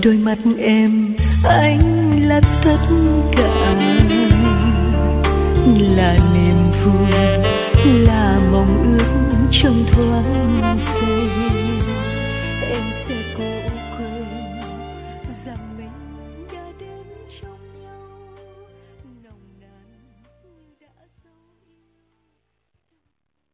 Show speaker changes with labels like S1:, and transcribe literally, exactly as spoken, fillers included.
S1: đôi mắt em, anh là tất cả, là niềm vui, là mong ước trong thoáng